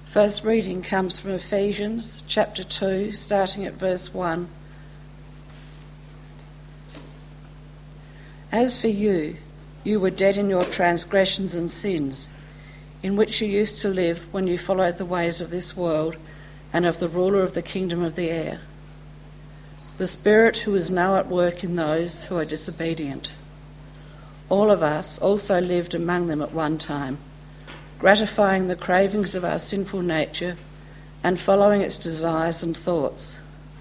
First reading comes from Ephesians chapter 2, starting at verse 1. As for you, you were dead in your transgressions and sins, in which you used to live when you followed the ways of this world and of the ruler of the kingdom of the air, the Spirit who is now at work in those who are disobedient. All of us also lived among them at one time, gratifying the cravings of our sinful nature and following its desires and thoughts.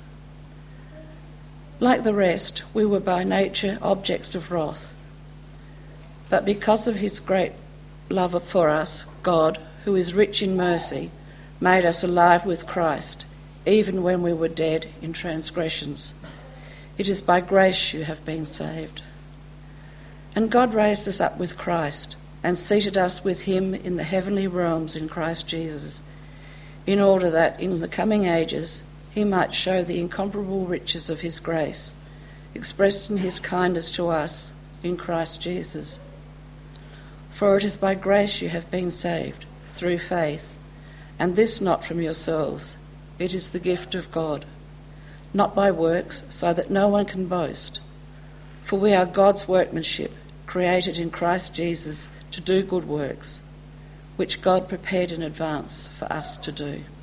Like the rest, we were by nature objects of wrath. But because of his great love for us, God, who is rich in mercy, made us alive with Christ, even when we were dead in transgressions. It is by grace you have been saved. And God raised us up with Christ and seated us with him in the heavenly realms in Christ Jesus, in order that in the coming ages he might show the incomparable riches of his grace, expressed in his kindness to us in Christ Jesus. For it is by grace you have been saved, through faith, and this not from yourselves. It is the gift of God, not by works, so that no one can boast. For we are God's workmanship, created in Christ Jesus to do good works, which God prepared in advance for us to do.